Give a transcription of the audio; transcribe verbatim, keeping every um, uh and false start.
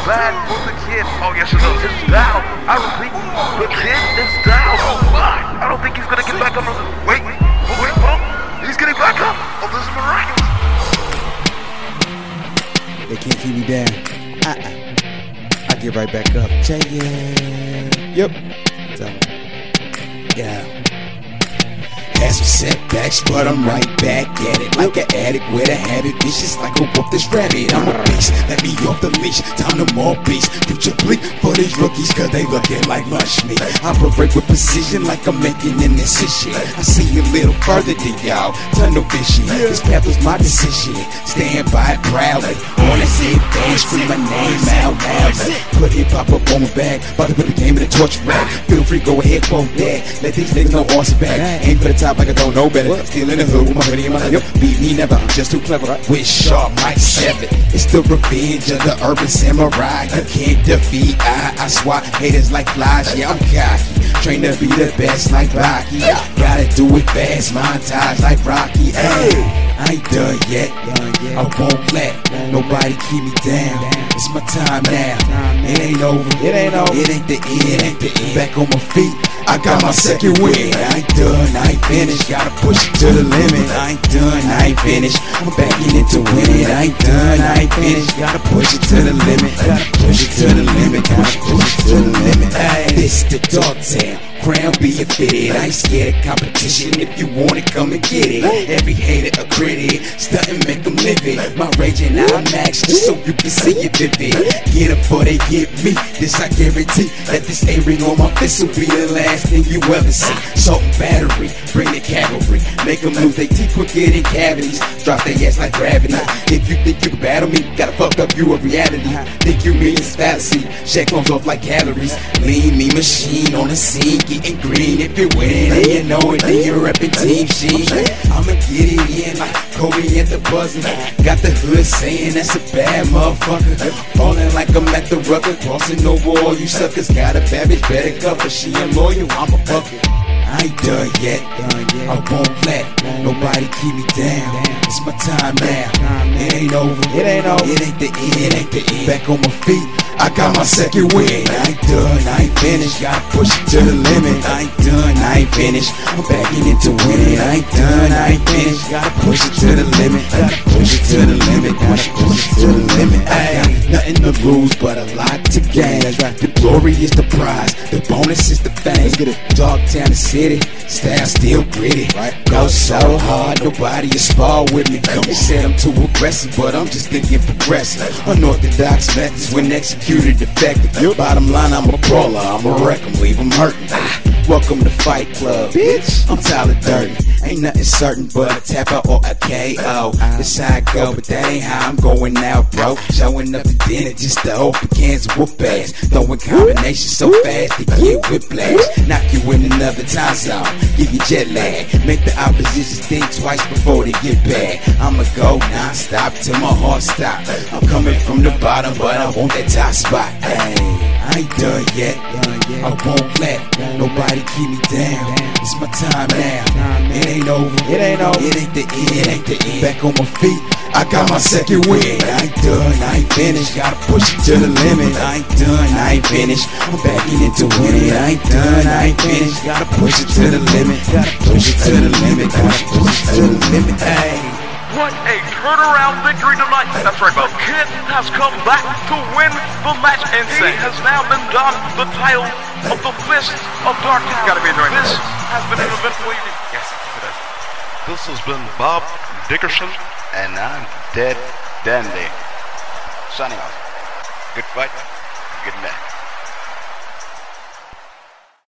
bad for the kid. Oh, yes, it does. It's down. I repeat, the kid is down. Oh, my. I don't think he's going to get back up. Wait, wait, oh, he's getting back up. Oh, this is miraculous. They can't keep me down. Uh-uh. I get right back up. Check it. Yep. So, yeah. Had some setbacks, but I'm right back at it. Like an addict with a habit, vicious like a wolf that's rabid. I'm a beast, let me off the leash. Time to more beast. Future bleak for these rookies, cause they looking like lunch meat. I operate with precision like I'm making an incision. I see a little further than y'all. Tunnel vision. This path was my decision. Stand by it proudly. On that zip band, scream my name out loudly. Put hip hop up on my back. About to put the game in the torch rack. Feel free, go ahead, quote that. Let these niggas know horse back. Aim for the top like I don't know better. Still in the hood with my hoodie in my lap. Beat me never, I'm just too clever. With sharp Mike seven. It's the revenge of the urban samurai. You can't defeat I. I swat haters like flies. Yeah, I'm cocky. Trained to be the best like Rocky. Gotta do it fast, montage like Rocky. Hey, I ain't done yet. I won't let nobody keep me down. It's my time now. It ain't over. It ain't over. It ain't the end. It ain't the end. Back on my feet. I got my second win. I ain't done, I ain't finished. Gotta push it to the limit. I ain't done, I ain't finished. I'm backing into winning. I ain't done, I ain't finished. Gotta push it to the limit. Gotta push it to the limit. Gotta push it to the limit. Hey, this the dog town. Crown being fitted. I ain't scared of competition. If you want it, come and get it. Every hater a critic. Stuntin', make them live it. My rage and I max just so you can see it vivid. Get up before they get me. This I guarantee. That this A-ring on my fist will be the last thing you ever see. Salt and battery, bring the cavalry. Make them lose their teeth quicker than cavities. Drop their ass like gravity. If you think you can battle me, gotta fuck up you a reality. Think you mean it's fallacy. Shake comes off like calories. Lean me machine on the scene, getting green. If you're winning and you know it, then you're reppin' Team Sheen. I'ma get it in like Kobe at the buzzer. Got the hood saying that's a bad motherfucker. Falling like I'm at the rucker. Crossing over all you suckers. Got a bad bitch, better cover. She a loyal, I'm a bucket. I ain't done yet. I won't let nobody keep me down. It's my time now. It ain't over. It ain't over. It ain't the end. It ain't the end. Back on my feet. I got my second win. I ain't done, I ain't finished. Gotta push it to the limit. I ain't done, I ain't finished. I'm backing into winning. I ain't done, I ain't finished. Gotta push it to the limit. Gotta push it to the limit. Gotta push it to the limit. I got nothing to lose but a lot to gain. The glory is the prize. The bonus is the fame. Let's get it. Dogtown the city. Style still gritty. Go so hard, nobody is spar with me. They said I'm too aggressive, but I'm just thinking progressive. Unorthodox methods when executed effective. Bottom line, I'm a brawler, I'm a wreck 'em, leave 'em hurting. Welcome to Fight Club, bitch. I'm Tyler Durden. Ain't nothing certain but a tap out or a K O. That's how I go, but that ain't how I'm going now, bro. Showing up to dinner just to open cans of whoop ass. Throwing combinations so fast to get whiplash. Knock you in another time zone, give you jet lag. Make the opposition think twice before they get back. I'ma go non-stop till my heart stop. I'm coming from the bottom, but I want that top spot. Ay, I ain't done yet. I won't let nobody keep me down. It's my time now. It ain't over. It ain't over. It ain't the end. It ain't the end. Back on my feet. I got my second win. I ain't done, I ain't finished. Gotta push it to the limit. I ain't done, I ain't finished. I'm backing into winning. I ain't done, I ain't finished. Gotta push it to the limit. Gotta push it to the limit. Gotta push it to the limit. Hey. What a turnaround victory tonight. That's right, the kid has come back to win the match, and he has now been donned the title of the Fist of Darktown. Gotta be enjoying this. Has been an eventful evening. Yes, it has. This has been Bob Dickerson. And I'm Dead Dandy. Signing off. Good fight, good night.